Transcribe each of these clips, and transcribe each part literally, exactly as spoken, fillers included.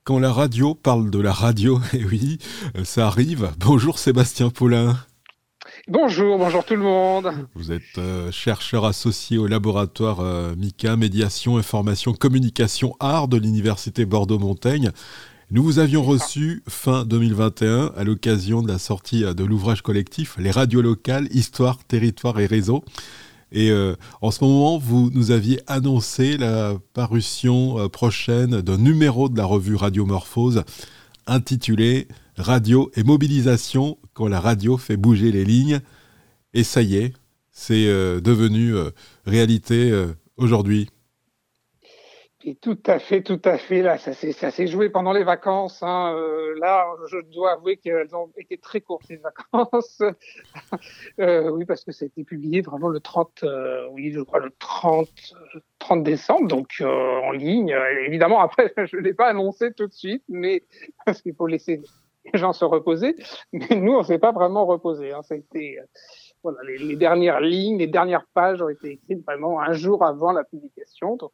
Quand la radio parle de la radio, et oui, euh, ça arrive. Bonjour Sébastien Paulin. Bonjour, bonjour tout le monde. Vous êtes euh, chercheur associé au laboratoire euh, MICA, Médiation, Information, Communication, Art de l'Université Bordeaux-Montaigne. Nous vous avions C'est ça. reçu fin deux mille vingt et un à l'occasion de la sortie de l'ouvrage collectif Les radios locales, histoire, territoire et réseau. Et euh, en ce moment, vous nous aviez annoncé la parution euh, prochaine d'un numéro de la revue Radiomorphose intitulé Radio et mobilisation quand la radio fait bouger les lignes. Et ça y est, c'est euh, devenu euh, réalité euh, aujourd'hui. Et tout à fait, tout à fait. Là, ça s'est, ça s'est joué pendant les vacances, hein. Euh, là, je dois avouer qu'elles ont été très courtes, ces vacances. Euh, oui, parce que ça a été publié vraiment le trente, euh, oui, je crois le trente, euh, trente décembre, donc euh, en ligne. Euh, évidemment, après, je ne l'ai pas annoncé tout de suite, mais parce qu'il faut laisser les gens se reposer. Mais nous, on ne s'est pas vraiment reposé, hein. Ça a été, euh, voilà, les, les dernières lignes, les dernières pages ont été écrites vraiment un jour avant la publication. Donc,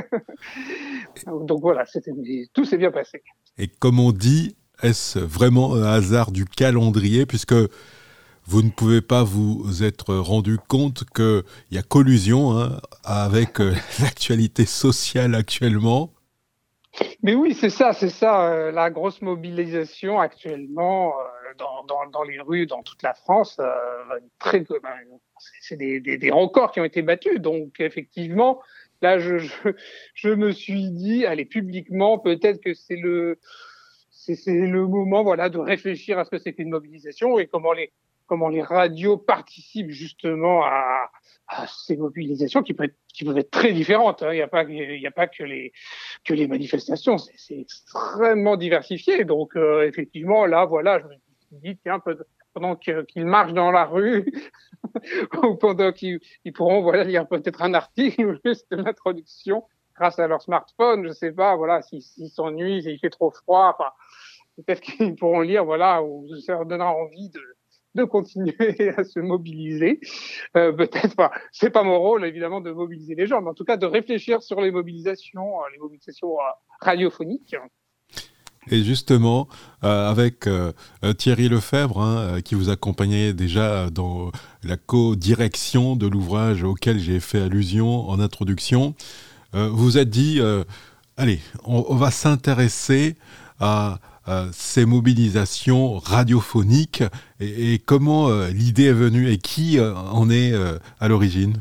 donc voilà, c'était, tout s'est bien passé. Et comme on dit, est-ce vraiment un hasard du calendrier, puisque vous ne pouvez pas vous être rendu compte qu'il y a collusion hein, avec euh, l'actualité sociale actuellement. Mais oui, c'est ça, c'est ça, euh, la grosse mobilisation actuellement euh, dans, dans, dans les rues, dans toute la France, euh, très, ben, c'est des, des, des records qui ont été battus. Donc effectivement, là, je, je, je me suis dit, allez, publiquement, peut-être que c'est le, c'est, c'est le moment, voilà, de réfléchir à ce que c'est qu'une mobilisation et comment les, comment les radios participent justement à, à ces mobilisations qui peuvent être, qui peuvent être très différentes, hein. Il n'y a pas, il y a pas que les, que les manifestations, c'est, c'est extrêmement diversifié. Donc euh, effectivement, là, voilà, je me suis dit, tiens, pendant qu'ils marchent dans la rue, ou pendant qu'ils ils pourront, voilà, lire peut-être un article ou juste l'introduction grâce à leur smartphone, je sais pas, voilà, s'ils, s'ils s'ennuient, s'il fait trop froid, enfin, peut-être qu'ils pourront lire, voilà, ou ça leur donnera envie de de continuer à se mobiliser. Euh, peut-être pas. C'est pas mon rôle, évidemment, de mobiliser les gens, mais en tout cas de réfléchir sur les mobilisations, les mobilisations radiophoniques. Et justement, euh, avec euh, Thierry Lefebvre, hein, qui vous accompagnait déjà dans la co-direction de l'ouvrage auquel j'ai fait allusion en introduction, euh, vous vous êtes dit, euh, allez, on, on va s'intéresser à, à ces mobilisations radiophoniques et, et comment euh, l'idée est venue et qui euh, en est euh, à l'origine.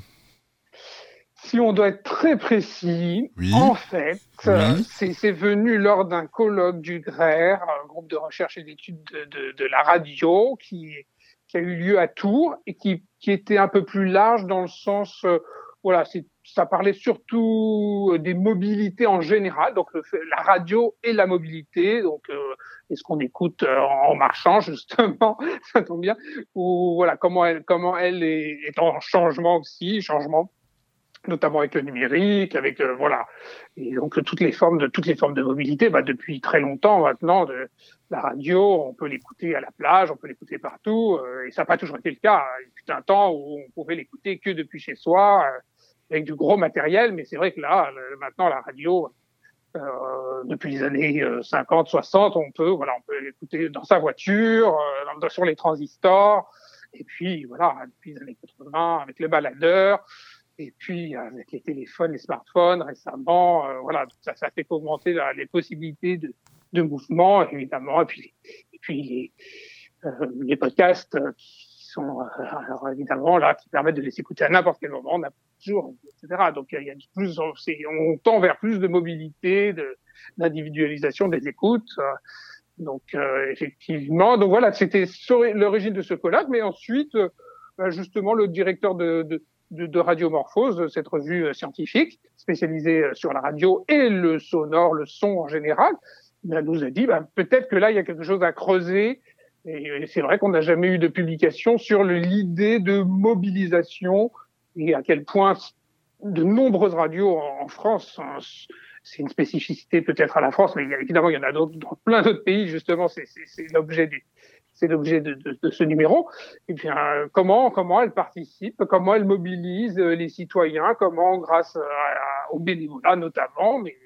Si on doit être très précis, Oui, en fait, euh, oui. c'est, c'est venu lors d'un colloque du G R E R, un groupe de recherche et d'études de, de, de la radio, qui, qui a eu lieu à Tours et qui, qui était un peu plus large dans le sens, euh, voilà, c'est, ça parlait surtout des mobilités en général, donc le, la radio et la mobilité, donc euh, est-ce qu'on écoute euh, en marchant justement, ça tombe bien, ou voilà comment elle, comment elle est, est en changement aussi, changement notamment avec le numérique, avec euh, voilà, et donc toutes les formes de toutes les formes de mobilité. Bah, depuis très longtemps maintenant, de, la radio, on peut l'écouter à la plage, on peut l'écouter partout, euh, et ça n'a pas toujours été le cas. Il fut un temps où on pouvait l'écouter que depuis chez soi, euh, avec du gros matériel, mais c'est vrai que là, le, maintenant, la radio, euh, depuis les années cinquante, soixante, on peut voilà, on peut l'écouter dans sa voiture, euh, dans, sur les transistors, et puis voilà, depuis les années quatre-vingts, avec les baladeurs. Et puis, avec les téléphones, les smartphones, récemment, euh, voilà, ça, ça fait qu'augmenter la, les possibilités de, de mouvement, évidemment. Et puis, et puis les, euh, les podcasts euh, qui sont, euh, alors évidemment, là, qui permettent de les écouter à n'importe quel moment, n'importe quel jour, et cetera. Donc, il y a plus, on, on tend vers plus de mobilité, de, d'individualisation des écoutes. Euh, donc, euh, effectivement, donc voilà, c'était sur l'origine de ce colloque. Mais ensuite, euh, justement, le directeur de, de De, de Radiomorphose, cette revue scientifique spécialisée sur la radio et le sonore, le son en général, ben, nous a dit ben, peut-être que là, il y a quelque chose à creuser. Et, et c'est vrai qu'on n'a jamais eu de publication sur le, l'idée de mobilisation et à quel point de nombreuses radios en, en France, hein, c'est une spécificité peut-être à la France, mais il y a, évidemment, il y en a d'autres, dans plein d'autres pays, justement, c'est, c'est, c'est l'objet du, c'est l'objet de, de, de ce numéro. Et bien, euh, comment, comment elle participe, comment elle mobilise les citoyens, comment, grâce à, à, au bénévolat notamment, mais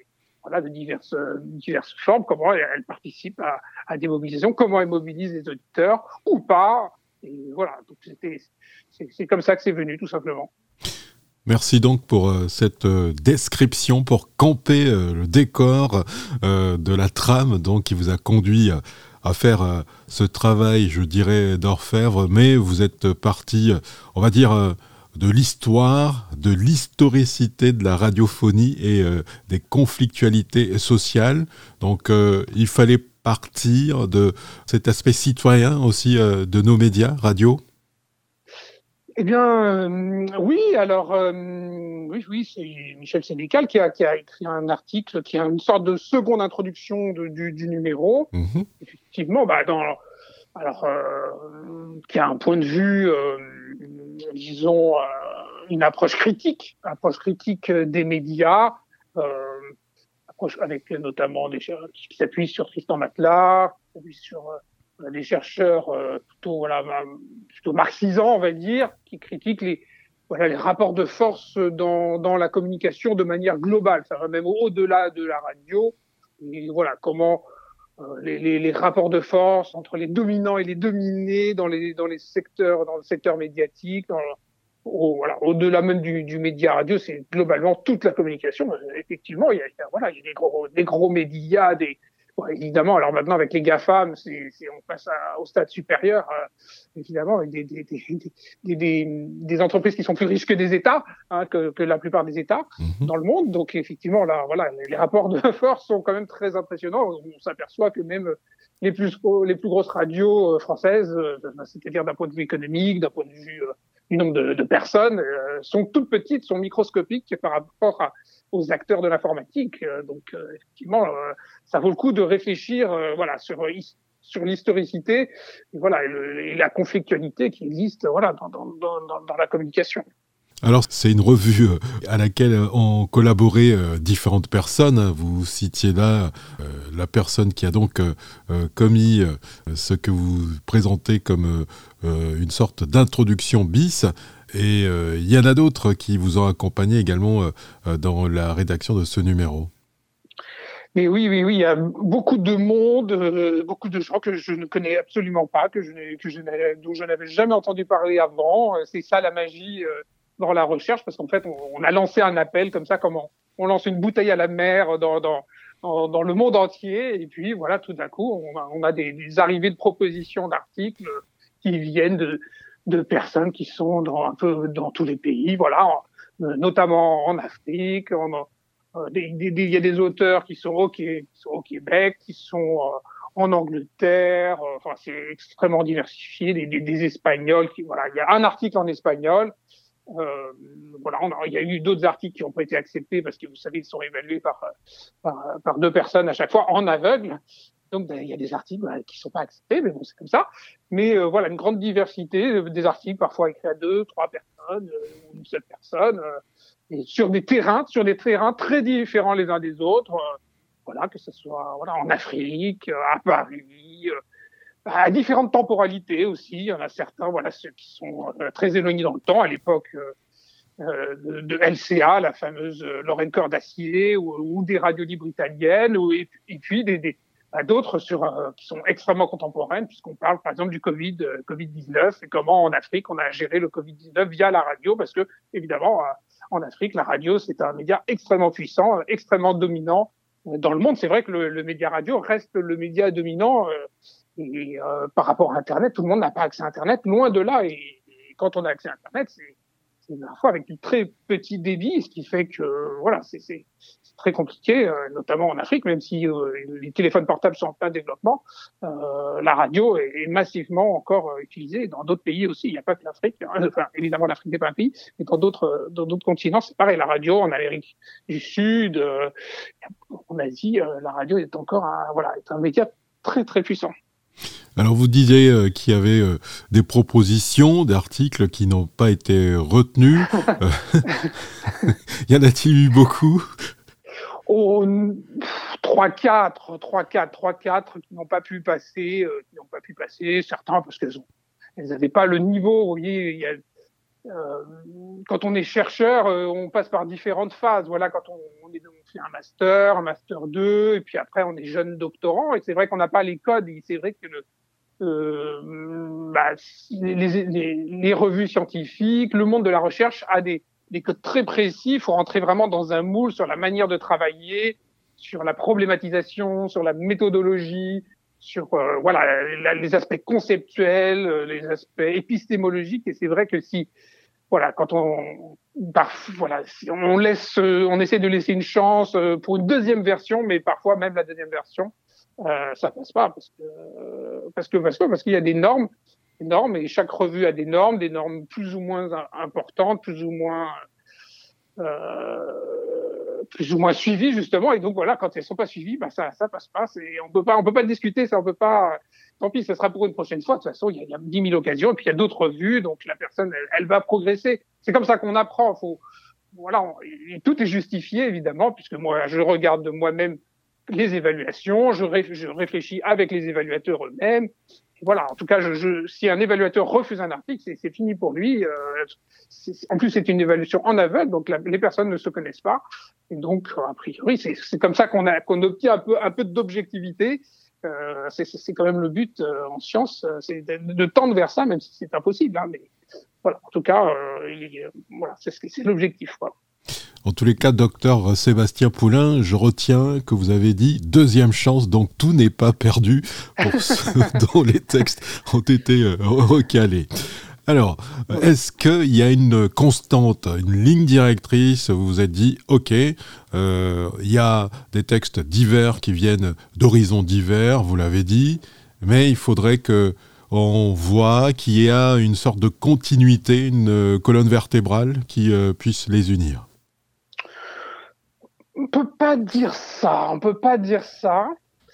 voilà, de diverses, diverses formes, comment elle, elle participe à, à des mobilisations, comment elle mobilise les auditeurs ou pas. Et voilà, donc c'était, c'est, c'est comme ça que c'est venu, tout simplement. Merci donc pour euh, cette euh, description, pour camper euh, le décor euh, de la trame donc, qui vous a conduit à, à faire euh, ce travail, je dirais, d'orfèvre, mais vous êtes parti, euh, on va dire, euh, de l'histoire, de l'historicité de la radiophonie et euh, des conflictualités sociales. Donc euh, il fallait partir de cet aspect citoyen aussi euh, de nos médias, radio. Eh bien, euh, oui, alors, euh, oui, oui, c'est Michel Sénécal qui a, qui a écrit un article qui a une sorte de seconde introduction de, du, du numéro. Mmh. Effectivement, bah, dans, alors, euh, qui a un point de vue, euh, disons, euh, une approche critique, approche critique des médias, euh, approche avec notamment des chercheurs qui s'appuient sur Tristan Matelas, qui s'appuient sur euh, des chercheurs euh, plutôt voilà plutôt marxisants, on va dire, qui critiquent les voilà les rapports de force dans dans la communication de manière globale. Ça va même au-delà de la radio. Et voilà comment euh, les, les, les rapports de force entre les dominants et les dominés dans les dans les secteurs dans le secteur médiatique, dans, au, voilà, au-delà même du, du média radio, c'est globalement toute la communication. Effectivement, il y a, il y a voilà, il y a des gros des gros médias, des Bon, évidemment, alors maintenant avec les GAFAM, c'est, c'est, on passe à, au stade supérieur, euh, évidemment, avec des, des, des, des, des, des entreprises qui sont plus riches que des États, hein, que, que la plupart des États mmh. dans le monde. Donc effectivement, là, voilà, les rapports de force sont quand même très impressionnants. On s'aperçoit que même les plus, les plus grosses radios françaises, euh, c'est-à-dire d'un point de vue économique, d'un point de vue euh, du nombre de, de personnes, euh, sont toutes petites, sont microscopiques par rapport à aux acteurs de l'informatique. Euh, donc, euh, effectivement, euh, ça vaut le coup de réfléchir, euh, voilà, sur sur l'historicité, et voilà, et, le, et la conflictualité qui existe, voilà, dans dans dans, dans la communication. Alors, c'est une revue à laquelle ont collaboré différentes personnes. Vous citiez là euh, la personne qui a donc euh, commis ce que vous présentez comme euh, une sorte d'introduction bis. Et euh, il y en a d'autres qui vous ont accompagné également euh, dans la rédaction de ce numéro. Mais oui, oui, oui, il y a beaucoup de monde, euh, beaucoup de gens que je ne connais absolument pas, que je n'ai, que je n'ai, dont je n'avais jamais entendu parler avant. C'est ça la magie euh, dans la recherche, parce qu'en fait, on, on a lancé un appel comme ça, comme on, on lance une bouteille à la mer dans, dans, dans, dans le monde entier, et puis voilà, tout d'un coup, on a, on a des, des arrivées de propositions d'articles qui viennent de, de personnes qui sont dans un peu dans tous les pays, voilà, en, notamment en Afrique, en il y a des auteurs qui sont au, qui sont au Québec, qui sont euh, en Angleterre. Euh, enfin, c'est extrêmement diversifié. Des, des, des Espagnols qui, voilà, il y a un article en espagnol. Euh, voilà, on a, il y a eu d'autres articles qui n'ont pas été acceptés parce que vous savez, ils sont évalués par, par par deux personnes à chaque fois en aveugle. Donc, ben, il y a des articles ben, qui sont pas acceptés, mais bon, c'est comme ça. Mais euh, voilà, une grande diversité, des articles parfois écrits à deux, trois personnes, euh, une seule personne. Euh, et sur des terrains, sur des terrains très différents les uns des autres, euh, voilà, que ce soit voilà en Afrique, à Paris, euh, à différentes temporalités aussi. Il y en a certains, voilà, ceux qui sont euh, très éloignés dans le temps, à l'époque euh, de, de L C A, la fameuse Lorraine Cœur d'Acier, ou, ou des radios libres italiennes, ou, et, et puis des, des à d'autres sur euh, qui sont extrêmement contemporaines, puisqu'on parle par exemple du Covid, euh, Covid dix-neuf, et comment en Afrique on a géré le Covid dix-neuf via la radio, parce que évidemment euh, en Afrique la radio c'est un média extrêmement puissant, euh, extrêmement dominant euh, dans le monde. C'est vrai que le, le média radio reste le média dominant, euh, et euh, par rapport à Internet, tout le monde n'a pas accès à Internet, loin de là. Et, et quand on a accès à Internet, c'est c'est parfois avec du très petit débit, ce qui fait que euh, voilà, c'est, c'est, c'est très compliqué, euh, notamment en Afrique, même si euh, les téléphones portables sont en plein développement, euh, la radio est, est massivement encore euh, utilisée dans d'autres pays aussi. Il n'y a pas que l'Afrique, hein. Enfin évidemment l'Afrique n'est pas un pays, mais dans d'autres dans d'autres continents, c'est pareil. La radio en Amérique du Sud, euh, en Asie, euh, la radio est encore un voilà, est un média très très puissant. Alors vous disiez euh, qu'il y avait euh, des propositions d'articles qui n'ont pas été retenus. Y en a-t-il eu beaucoup? Oh, trois, quatre, trois, quatre, trois, quatre qui n'ont pas pu passer, euh, qui n'ont pas pu passer. Certains parce qu'elles ont, elles n'avaient pas le niveau. Vous voyez, il y a euh, quand on est chercheur, euh, on passe par différentes phases. Voilà, quand on, on, est, on fait un master, un master deux, et puis après on est jeune doctorant. Et c'est vrai qu'on n'a pas les codes. Et c'est vrai que le, euh, bah, les, les, les revues scientifiques, le monde de la recherche a des, des codes très précis. Il faut rentrer vraiment dans un moule sur la manière de travailler, sur la problématisation, sur la méthodologie, sur euh, voilà la, les aspects conceptuels, les aspects épistémologiques. Et c'est vrai que si voilà, quand on, par, voilà, si on laisse, on essaie de laisser une chance pour une deuxième version, mais parfois même la deuxième version, euh, ça passe pas parce que, parce que, parce que, parce qu'il y a des normes, des normes, et chaque revue a des normes, des normes plus ou moins importantes, plus ou moins, euh, plus ou moins suivies justement. Et donc voilà, quand elles sont pas suivies, bah ça, ça passe pas. C'est, on peut pas, on peut pas discuter, ça, on peut pas. Tant pis, ce sera pour une prochaine fois. De toute façon, il y a, il y a dix mille occasions, et puis il y a d'autres revues, donc la personne, elle, elle va progresser. C'est comme ça qu'on apprend. Faut, voilà, on, et tout est justifié évidemment, puisque moi, je regarde de moi-même les évaluations, je, ré, je réfléchis avec les évaluateurs eux-mêmes. Et voilà, en tout cas, je, je, si un évaluateur refuse un article, c'est, c'est fini pour lui. Euh, c'est, en plus, c'est une évaluation en aveugle, donc la, les personnes ne se connaissent pas. Et donc, a priori, c'est, c'est comme ça qu'on, a, qu'on obtient un peu, un peu d'objectivité. Euh, c'est, c'est quand même le but euh, en science, c'est de, de tendre vers ça, même si c'est impossible. Hein, mais voilà, en tout cas, euh, il, voilà, c'est, c'est l'objectif. Voilà. En tous les cas, docteur Sébastien Poulain, je retiens que vous avez dit deuxième chance, donc tout n'est pas perdu pour ceux dont les textes ont été euh, recalés. Alors, est-ce qu'il y a une constante, une ligne directrice, vous vous êtes dit, ok, euh, il y a des textes divers qui viennent d'horizons divers, vous l'avez dit, mais il faudrait que on voit qu'il y a une sorte de continuité, une colonne vertébrale qui euh, puisse les unir. On peut pas dire ça, on peut pas dire ça.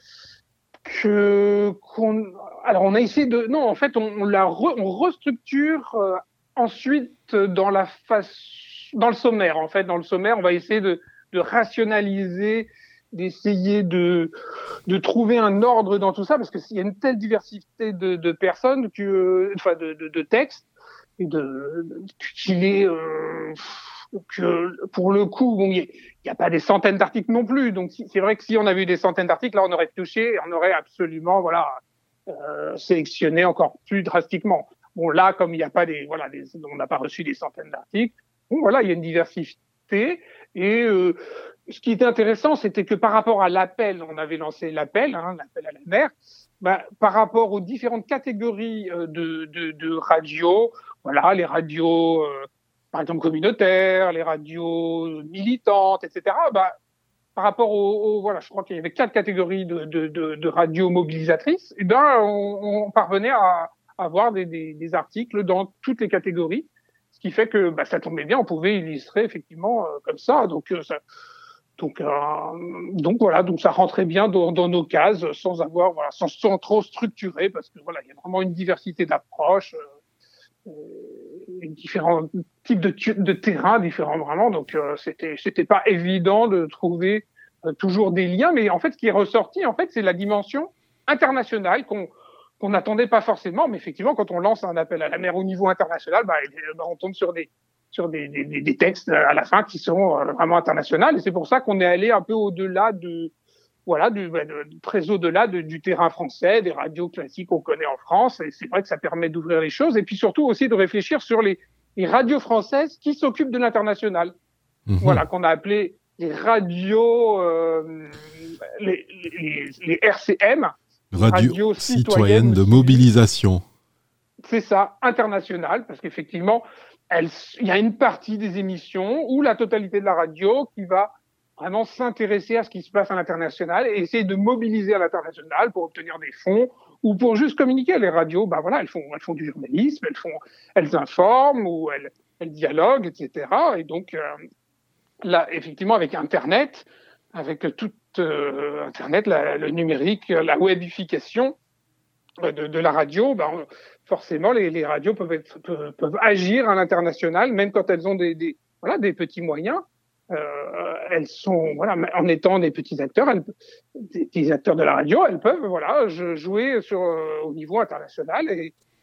Que qu'on alors on a essayé de non en fait on, on la re, on restructure euh, ensuite dans la face dans le sommaire en fait dans le sommaire on va essayer de de rationaliser, d'essayer de de trouver un ordre dans tout ça parce que s'il y a une telle diversité de de personnes que enfin de de, de textes et de qu'il est euh, que pour le coup, bon, il n'y a pas des centaines d'articles non plus. Donc c'est vrai que si on avait eu des centaines d'articles, là on aurait touché, on aurait absolument voilà euh, sélectionné encore plus drastiquement. Bon là, comme il n'y a pas des voilà, des, on n'a pas reçu des centaines d'articles. Bon voilà, il y a une diversité. Et euh, ce qui était intéressant, c'était que par rapport à l'appel, on avait lancé l'appel, hein, l'appel à la mer. Ben, par rapport aux différentes catégories euh, de, de, de radios, voilà, les radios. Euh, par exemple communautaires, les radios militantes, et cetera. Bah, par rapport au, au voilà, je crois qu'il y avait quatre catégories de, de, de, de radios mobilisatrices. Et ben, on, on parvenait à, à avoir des, des, des articles dans toutes les catégories, ce qui fait que bah, ça tombait bien, on pouvait illustrer effectivement euh, comme ça. Donc euh, ça, donc euh, donc voilà, donc ça rentrait bien dans, dans nos cases sans avoir voilà, sans, sans trop structurer parce que voilà, il y a vraiment une diversité d'approches. Euh, différents types de, de terrains différents vraiment donc euh, c'était c'était pas évident de trouver euh, toujours des liens mais en fait ce qui est ressorti en fait c'est la dimension internationale qu'on qu'on n'attendait pas forcément mais effectivement quand on lance un appel à la mer au niveau international bah, bah on tombe sur des sur des, des, des textes à la fin qui sont euh, vraiment internationaux et c'est pour ça qu'on est allé un peu au-delà de voilà, du, bah, de, très au-delà de, du terrain français, des radios classiques qu'on connaît en France. Et c'est vrai que ça permet d'ouvrir les choses et puis surtout aussi de réfléchir sur les, les radios françaises qui s'occupent de l'international. Mmh. Voilà, qu'on a appelé les radios, euh, les, les, les R C M, Radio radios citoyennes de mobilisation. C'est ça, international, parce qu'effectivement, il y a une partie des émissions ou la totalité de la radio qui va vraiment s'intéresser à ce qui se passe à l'international et essayer de mobiliser à l'international pour obtenir des fonds ou pour juste communiquer. Les radios, bah voilà, elles font, elles font du journalisme, elles font, elles informent ou elles, elles dialoguent, et cetera. Et donc, euh, là, effectivement, avec Internet, avec tout euh, Internet, la, le numérique, la webification de, de la radio, bah, on, forcément, les, les radios peuvent, être, peuvent, peuvent agir à l'international, même quand elles ont des, des, voilà, des petits moyens. Euh, elles sont, voilà, en étant des petits acteurs, elles, des, des acteurs de la radio, elles peuvent, voilà, jouer sur, euh, au niveau international et,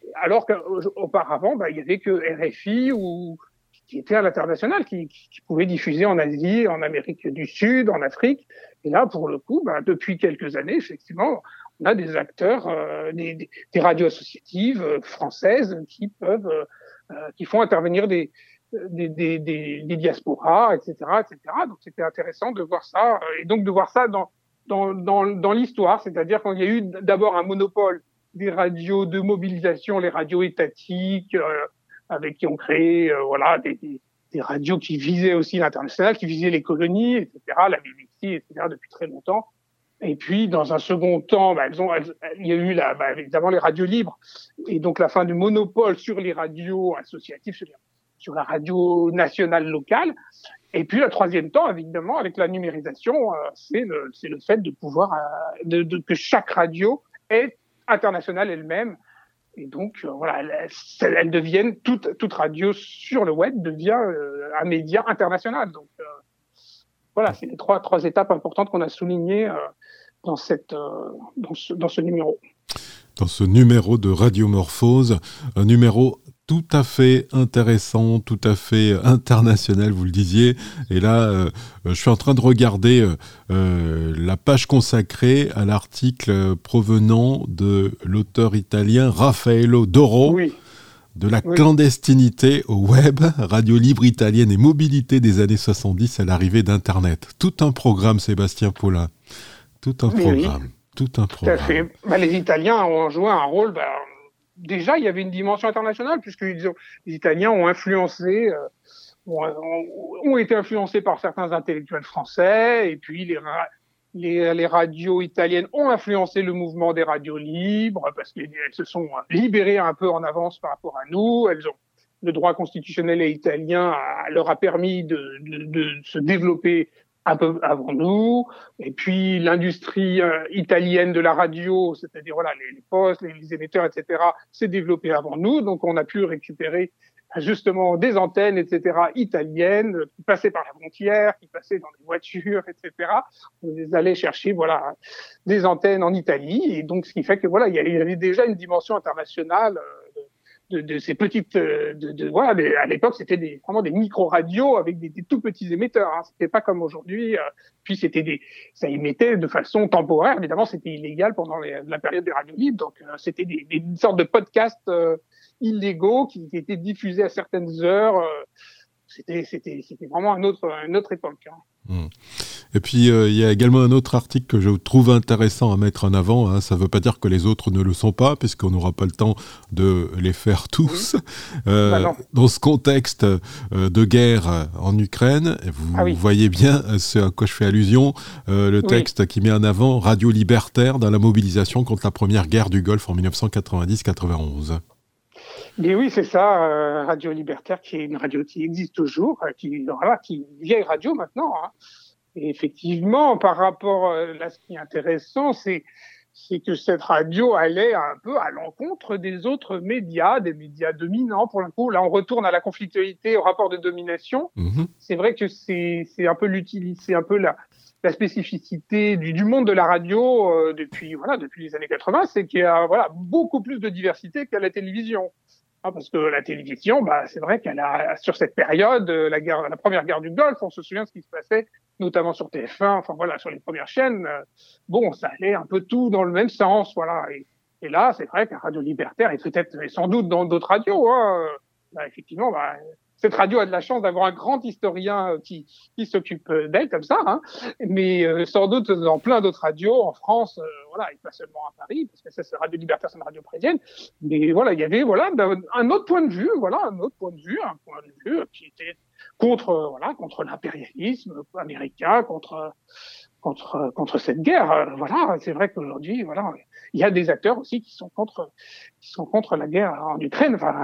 alors qu'auparavant, bah, il y avait que R F I ou qui était à l'international, qui, qui, qui pouvait diffuser en Asie, en Amérique du Sud, en Afrique. Et là, pour le coup, bah, depuis quelques années, effectivement, on a des acteurs, euh, des, des, des radios associatives euh, françaises qui peuvent, euh, qui font intervenir des, des, des, des, des diasporas, et cetera, et cetera. Donc, c'était intéressant de voir ça, et donc de voir ça dans dans dans, dans l'histoire, c'est-à-dire qu'il y a eu d'abord un monopole des radios de mobilisation, les radios étatiques, euh, avec qui ont créé, euh, voilà, des, des, des radios qui visaient aussi l'international, qui visaient les colonies, et cetera, la B B C, et cetera, depuis très longtemps. Et puis, dans un second temps, bah, elles ont, elles, il y a eu la, bah, évidemment les radios libres, et donc la fin du monopole sur les radios associatives, sur, les, sur la radio nationale locale. Et puis, le troisième temps, évidemment, avec la numérisation, euh, c'est le, c'est le fait de pouvoir, euh, de, de, que chaque radio est internationale elle-même. Et donc, euh, voilà, elles, elles deviennent, toute, toute radio sur le web devient euh, un média international. Donc, euh, voilà, c'est les trois, trois étapes importantes qu'on a soulignées euh, dans, cette, euh, dans, ce, dans ce numéro. Dans ce numéro de Radiomorphose, un numéro tout à fait intéressant, tout à fait international, vous le disiez. Et là, euh, je suis en train de regarder euh, la page consacrée à l'article provenant de l'auteur italien Raffaello Doro, oui. de la oui. clandestinité au web, radio libre italienne et mobilité des années soixante-dix à l'arrivée d'Internet. Tout un programme, Sébastien Paulin. Tout un oui, programme. Oui. Tout un programme. Tout à fait. Bah, les Italiens ont joué un rôle... Bah, déjà, il y avait une dimension internationale, puisque les Italiens ont influencé, euh, ont, ont été influencés par certains intellectuels français, et puis les, les, les radios italiennes ont influencé le mouvement des radios libres, parce qu'elles se sont libérées un peu en avance par rapport à nous. Elles ont, le droit constitutionnel italien a, leur a permis de, de, de se développer un peu avant nous, et puis l'industrie euh, italienne de la radio, c'est-à-dire voilà les, les postes, les, les émetteurs, et cetera, s'est développée avant nous, donc on a pu récupérer justement des antennes, et cetera, italiennes qui passaient par la frontière, qui passaient dans les voitures, et cetera. On les allait chercher voilà des antennes en Italie, et donc ce qui fait que voilà il y avait déjà une dimension internationale. Euh, De, de ces petites, de, de voilà, des, à l'époque c'était des, vraiment des micro-radios avec des, des tout petits émetteurs. Hein. C'était pas comme aujourd'hui. Euh, puis c'était des, ça émettait de façon temporaire. Évidemment, c'était illégal pendant les, la période des radios libres. Donc euh, c'était des, des une sorte de podcasts euh, illégaux qui, qui étaient diffusés à certaines heures. Euh, c'était, c'était, c'était vraiment un autre, une autre époque. Hein. Mmh. Et puis, il euh, y a également un autre article que je trouve intéressant à mettre en avant. Hein. Ça ne veut pas dire que les autres ne le sont pas, puisqu'on n'aura pas le temps de les faire tous. Oui. Euh, bah dans ce contexte euh, de guerre en Ukraine, vous ah oui. voyez bien ce à quoi je fais allusion, euh, le texte oui. qui met en avant Radio Libertaire dans la mobilisation contre la première guerre du Golfe en dix-neuf cent quatre-vingt-dix quatre-vingt-onze. Mais oui, c'est ça, euh, Radio Libertaire, qui est une radio qui existe toujours, euh, qui, voilà, qui est une vieille radio maintenant. Hein. Et effectivement, par rapport, euh, là, ce qui est intéressant, c'est, c'est que cette radio allait un peu à l'encontre des autres médias, des médias dominants. Pour le coup, là, on retourne à la conflictualité, au rapport de domination. Mmh. C'est vrai que c'est, c'est un peu l'utilité, c'est un peu la, la spécificité du, du monde de la radio euh, depuis, voilà, depuis les années quatre-vingts, c'est qu'il y a, voilà, beaucoup plus de diversité qu'à la télévision. Ah, parce que la télévision, bah, c'est vrai qu'elle a, sur cette période, la guerre, la première guerre du Golfe, on se souvient de ce qui se passait, notamment sur T F un, enfin voilà, sur les premières chaînes. Euh, bon, ça allait un peu tout dans le même sens, voilà. Et, et là, c'est vrai qu'un Radio Libertaire, et peut-être, et sans doute dans d'autres radios, hein, bah, effectivement, bah, cette radio a de la chance d'avoir un grand historien qui, qui s'occupe d'elle comme ça, hein. Mais euh, sans doute dans plein d'autres radios en France, euh, voilà, et pas seulement à Paris, parce que ça, c'est Radio Libertaire, c'est une radio parisienne. Mais voilà, il y avait voilà un autre point de vue, voilà, un autre point de vue, un point de vue qui était contre, voilà, contre l'impérialisme américain, contre contre contre cette guerre. Voilà, c'est vrai qu'aujourd'hui, voilà, il y a des acteurs aussi qui sont contre qui sont contre la guerre en Ukraine. Enfin,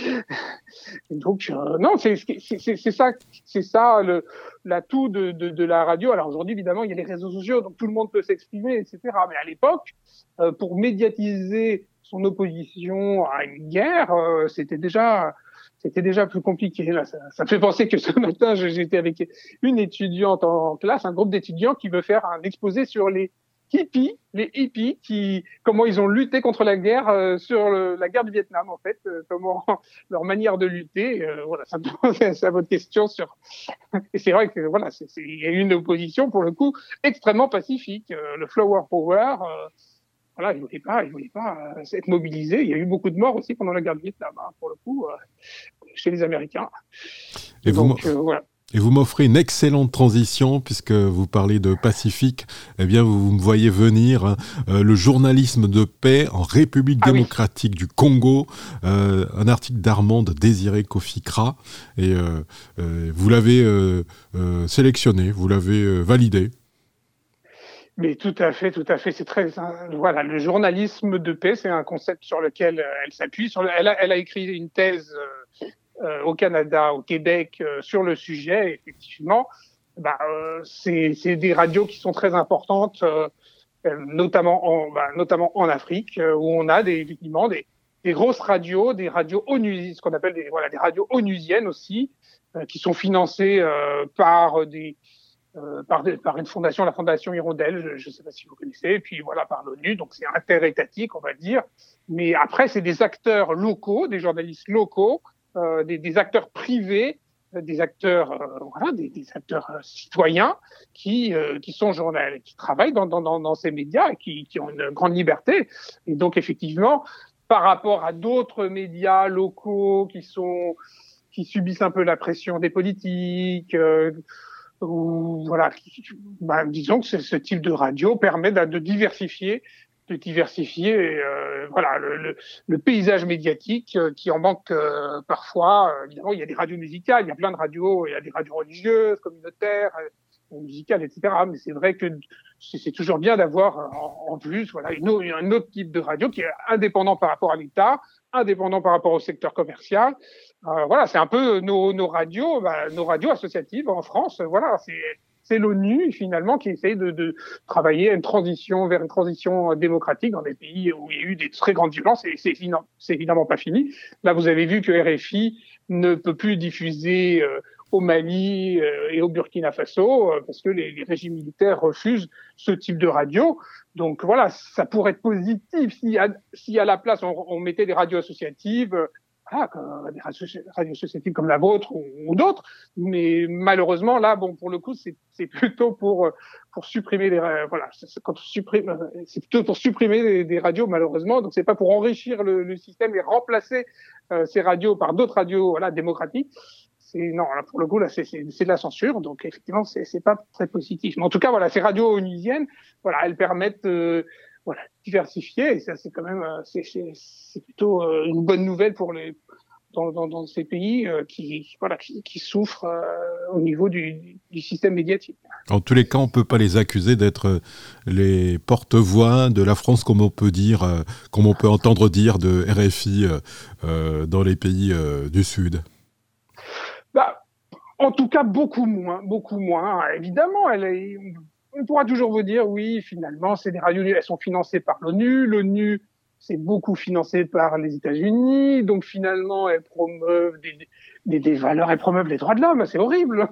donc euh, non, c'est c'est c'est c'est ça c'est ça le l'atout de de de la radio. Alors aujourd'hui, évidemment, il y a les réseaux sociaux, donc tout le monde peut s'exprimer, et cetera. Mais à l'époque, euh, pour médiatiser son opposition à une guerre, euh, c'était déjà C'était déjà plus compliqué. Là, ça, ça me fait penser que ce matin, j'étais avec une étudiante en classe, un groupe d'étudiants qui veut faire un exposé sur les hippies, les hippies, qui, comment ils ont lutté contre la guerre euh, sur le, la guerre du Vietnam, en fait, euh, comment leur manière de lutter. Euh, voilà, ça me pose à votre question sur. Et c'est vrai que voilà, c'est, c'est, il y a eu une opposition pour le coup extrêmement pacifique. Euh, le Flower Power, euh, voilà, ils voulaient pas, ils voulaient pas euh, être mobilisés. Il y a eu beaucoup de morts aussi pendant la guerre du Vietnam, hein, pour le coup, euh, chez les Américains. Et Donc vous, euh, voilà. Et vous m'offrez une excellente transition, puisque vous parlez de Pacifique. Eh bien, vous, vous me voyez venir, hein, euh, le journalisme de paix en République Ah démocratique oui. du Congo, euh, un article d'Armande Désiré Kofi-Kra, et euh, euh, vous l'avez euh, euh, sélectionné, vous l'avez euh, validé. Mais tout à fait, tout à fait. C'est très, voilà, le journalisme de paix, c'est un concept sur lequel elle s'appuie. Sur le, elle, a, elle a écrit une thèse euh, euh, au Canada, au Québec, euh, sur le sujet. Effectivement, bah, euh, c'est, c'est des radios qui sont très importantes, euh, notamment en, bah, notamment en Afrique, euh, où on a des, effectivement des, des grosses radios, des radios onusiennes, ce qu'on appelle des, voilà, des radios onusiennes aussi, euh, qui sont financées euh, par des Euh, par, de, par une fondation, la Fondation Hirondelle, je ne sais pas si vous connaissez, et puis voilà, par l'ONU, donc c'est interétatique, on va dire. Mais après, c'est des acteurs locaux, des journalistes locaux, euh, des, des acteurs privés, euh, des acteurs, euh, voilà, des, des acteurs euh, citoyens qui, euh, qui sont journalistes, qui travaillent dans, dans, dans, dans ces médias et qui, qui ont une grande liberté. Et donc, effectivement, par rapport à d'autres médias locaux qui sont, qui subissent un peu la pression des politiques, euh, ou voilà, bah, disons que ce type de radio permet de, de diversifier, de diversifier, euh, voilà, le, le, le paysage médiatique euh, qui en manque euh, parfois. Euh, évidemment, il y a des radios musicales, il y a plein de radios, il y a des radios religieuses, communautaires, euh, musicales, et cetera. Mais c'est vrai que c'est, c'est toujours bien d'avoir en, en plus, voilà, une, un autre type de radio qui est indépendant par rapport à l'État, indépendant par rapport au secteur commercial. Euh, voilà, c'est un peu nos, nos radios, bah, nos radios associatives en France. Voilà, c'est, c'est l'ONU finalement qui essaye de, de travailler à une transition vers une transition démocratique dans des pays où il y a eu des très grandes violences et c'est, c'est évidemment pas fini. Là, vous avez vu que R F I ne peut plus diffuser euh, au Mali euh, et au Burkina Faso euh, parce que les, les régimes militaires refusent ce type de radio. Donc voilà, ça pourrait être positif si à, si à la place on, on mettait des radios associatives. Euh, Ah, des radios associatives comme la vôtre ou, ou d'autres, mais malheureusement là, bon, pour le coup, c'est, c'est plutôt pour pour supprimer les, voilà, c'est, quand on supprime, c'est plutôt pour supprimer des, des radios malheureusement, donc c'est pas pour enrichir le, le système et remplacer euh, ces radios par d'autres radios, voilà, démocratiques. C'est non, là, pour le coup, là, c'est, c'est, c'est de la censure, donc effectivement, c'est, c'est pas très positif. Mais en tout cas, voilà, ces radios onusiennes, voilà, elles permettent euh, voilà, diversifier, et ça, c'est quand même, c'est, c'est, c'est plutôt euh, une bonne nouvelle pour les, dans, dans, dans ces pays euh, qui, voilà, qui, qui souffrent euh, au niveau du, du système médiatique. En tous les cas, on ne peut pas les accuser d'être les porte-voix de la France, comme on peut dire, euh, comme on peut entendre dire de R F I euh, euh, dans les pays euh, du Sud. Bah, en tout cas, beaucoup moins, beaucoup moins. Évidemment, elle est, on pourra toujours vous dire, oui, finalement, c'est des radios, elles sont financées par l'ONU. L'ONU, c'est beaucoup financé par les États-Unis. Donc, finalement, elles promeuvent des, des, des valeurs, elles promeuvent les droits de l'homme. C'est horrible.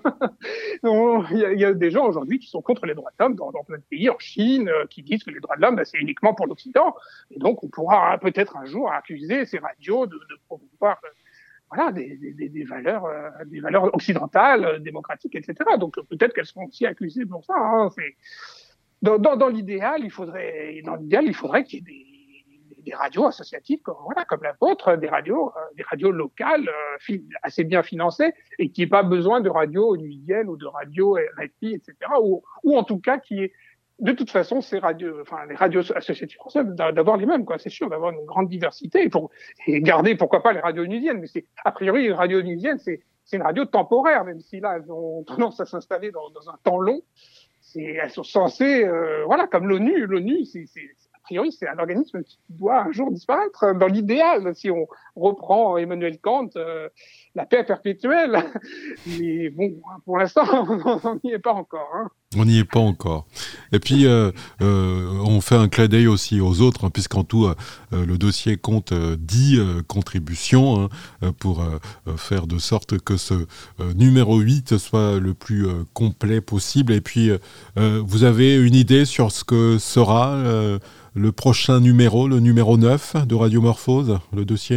Il y, a, il y a des gens aujourd'hui qui sont contre les droits de l'homme dans, dans plein de pays, en Chine, qui disent que les droits de l'homme, bah, c'est uniquement pour l'Occident. Et donc, on pourra hein, peut-être un jour accuser ces radios de, de promouvoir voilà, des, des, des valeurs, euh, des valeurs occidentales, euh, démocratiques, et cetera. Donc peut-être qu'elles seront aussi accusées pour ça. Hein. C'est... Dans, dans, dans l'idéal, il faudrait, dans l'idéal, il faudrait qu'il y ait des, des radios associatives, comme, voilà, comme la vôtre, des radios, euh, des radios locales euh, fi- assez bien financées et qui n'aient pas besoin de radios onusiennes ou de radios R F I, et cetera. Ou, ou en tout cas qui est de toute façon, ces radios, enfin, les radios associatives françaises, d'avoir les mêmes, quoi, c'est sûr, d'avoir une grande diversité et pour, et garder, pourquoi pas, les radios onusiennes. Mais c'est, a priori, une radio onusienne, c'est, c'est une radio temporaire, même si là, elles ont tendance à s'installer dans, dans un temps long. C'est, elles sont censées, euh, voilà, comme l'ONU, l'ONU, c'est, c'est, a priori, c'est un organisme qui doit un jour disparaître. Dans l'idéal, si on reprend Emmanuel Kant, euh, la paix perpétuelle. Mais bon, pour l'instant, on n'y est pas encore, hein. On n'y est pas encore. Et puis, euh, euh, on fait un clin d'œil aussi aux autres, hein, puisqu'en tout, euh, le dossier compte euh, dix euh, contributions, hein, pour euh, faire de sorte que ce euh, numéro huit soit le plus euh, complet possible. Et puis, euh, vous avez une idée sur ce que sera euh, le prochain numéro, le numéro neuf de Radiomorphose, le dossier ?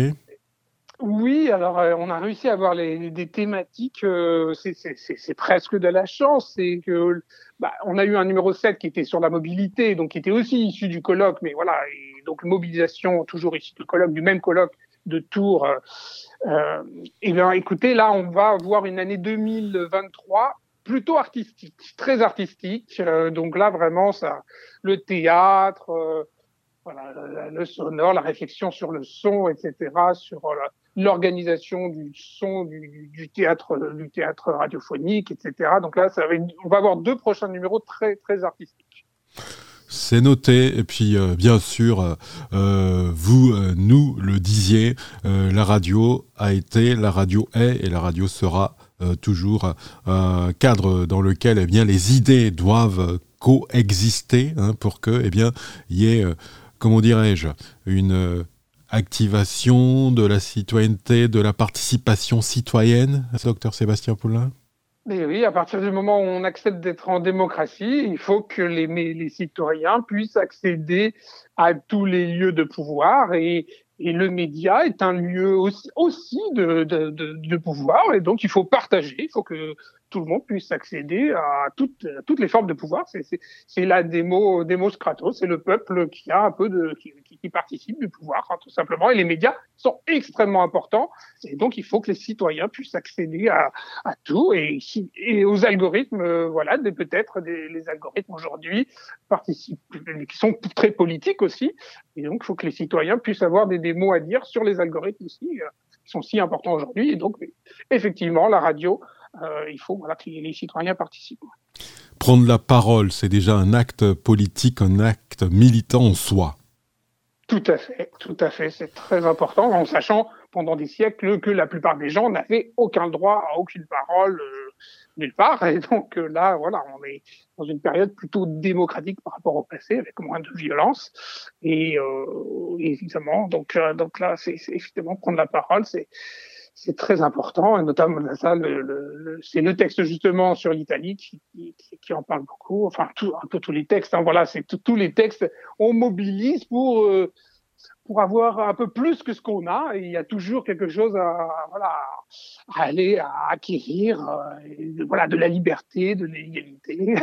Oui, alors euh, on a réussi à avoir les, des thématiques, euh, c'est, c'est, c'est, c'est presque de la chance, c'est que bah, on a eu un numéro sept qui était sur la mobilité, donc qui était aussi issu du colloque, mais voilà, et donc mobilisation toujours issu du colloque, du même colloque de Tours. Euh, euh, et bien écoutez, là on va avoir une année deux mille vingt-trois plutôt artistique, très artistique, euh, donc là vraiment ça, le théâtre, euh, voilà, le sonore, la réflexion sur le son, et cetera, sur euh, l'organisation du son du, du théâtre, du théâtre radiophonique, et cetera. Donc là, ça va, on va avoir deux prochains numéros très très artistiques. C'est noté, et puis euh, bien sûr, euh, vous euh, nous le disiez, euh, la radio a été, la radio est, et la radio sera euh, toujours un cadre dans lequel eh bien, les idées doivent coexister, hein, pour que, eh bien, il y ait, euh, comment dirais-je, une euh, activation de la citoyenneté, de la participation citoyenne, docteur Sébastien Poulain ? Mais oui, à partir du moment où on accepte d'être en démocratie, il faut que les, les citoyens puissent accéder à tous les lieux de pouvoir, et, et le média est un lieu aussi, aussi de, de, de, de pouvoir, et donc il faut partager, il faut que tout le monde puisse accéder à toutes, à toutes les formes de pouvoir. C'est, c'est, c'est la démo, démos kratos, c'est le peuple qui a un peu de, qui, qui participe du pouvoir, hein, tout simplement. Et les médias sont extrêmement importants. Et donc, il faut que les citoyens puissent accéder à, à tout et, et aux algorithmes, euh, voilà, des, peut-être des, les algorithmes aujourd'hui participent, qui sont très politiques aussi. Et donc, il faut que les citoyens puissent avoir des, des mots à dire sur les algorithmes aussi, euh, qui sont si importants aujourd'hui. Et donc, effectivement, la radio, Euh, il faut voilà, que les citoyens participent. Prendre la parole, c'est déjà un acte politique, un acte militant en soi. Tout à fait, tout à fait. C'est très important, en sachant pendant des siècles que la plupart des gens n'avaient aucun droit à aucune parole euh, nulle part. Et donc euh, là, voilà, on est dans une période plutôt démocratique par rapport au passé, avec moins de violence. Et euh, évidemment, donc, euh, donc là, c'est, c'est évidemment prendre la parole, c'est C'est très important, et notamment ça, le, le, le, c'est le texte justement sur l'Italie qui, qui, qui en parle beaucoup. Enfin, tout, un peu tous les textes. Hein, voilà, c'est tout, tous les textes. On mobilise pour euh, pour avoir un peu plus que ce qu'on a. Et il y a toujours quelque chose à voilà à aller à acquérir. Euh, et, voilà, de la liberté, de l'égalité,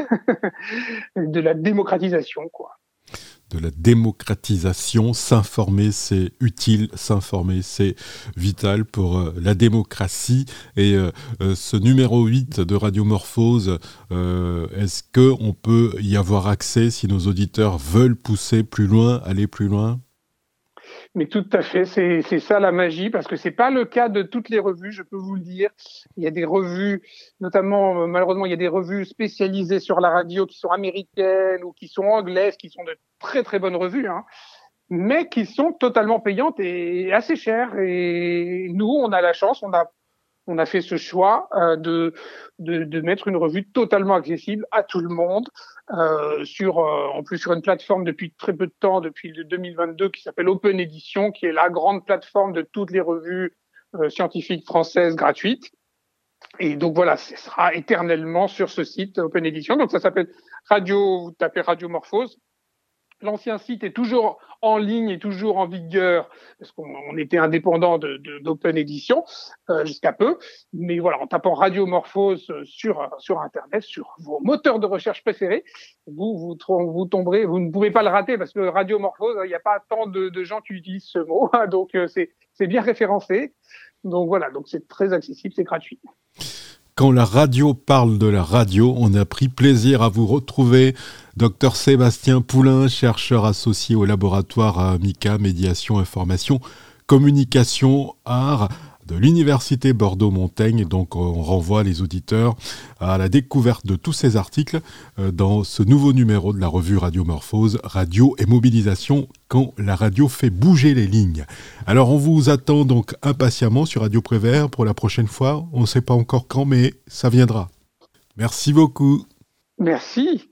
de la démocratisation, quoi. De la démocratisation, s'informer c'est utile, s'informer c'est vital pour euh, la démocratie. Et euh, euh, ce numéro huit de Radiomorphose, euh, est-ce qu'on peut y avoir accès si nos auditeurs veulent pousser plus loin, aller plus loin ? Mais tout à fait, c'est, c'est ça la magie, parce que c'est pas le cas de toutes les revues, je peux vous le dire. Il y a des revues, notamment, malheureusement, il y a des revues spécialisées sur la radio qui sont américaines ou qui sont anglaises, qui sont de très très bonnes revues, hein, mais qui sont totalement payantes et assez chères. Et nous, on a la chance, on a On a fait ce choix euh, de, de, de mettre une revue totalement accessible à tout le monde, euh, sur, euh, en plus sur une plateforme depuis très peu de temps, depuis deux mille vingt-deux, qui s'appelle Open Edition, qui est la grande plateforme de toutes les revues euh, scientifiques françaises gratuites. Et donc voilà, ce sera éternellement sur ce site Open Edition. Donc ça s'appelle Radio, vous tapez Radiomorphose. L'ancien site est toujours en ligne et toujours en vigueur, parce qu'on on était indépendant de, de, d'Open Edition euh, jusqu'à peu. Mais voilà, en tapant Radiomorphose sur sur Internet, sur vos moteurs de recherche préférés, vous vous, vous tomberez, vous ne pouvez pas le rater, parce que Radiomorphose, il n'y a pas tant de, de gens qui utilisent ce mot, donc c'est c'est bien référencé. Donc voilà, donc c'est très accessible, c'est gratuit. Quand la radio parle de la radio, on a pris plaisir à vous retrouver. docteur Sébastien Poulain, chercheur associé au laboratoire MICA, Médiation, Information, Communication, Art de l'Université Bordeaux-Montaigne. Donc on renvoie les auditeurs à la découverte de tous ces articles dans ce nouveau numéro de la revue Radiomorphose, Radio et Mobilisation, quand la radio fait bouger les lignes. Alors on vous attend donc impatiemment sur Radio Prévert pour la prochaine fois. On ne sait pas encore quand, mais ça viendra. Merci beaucoup. Merci.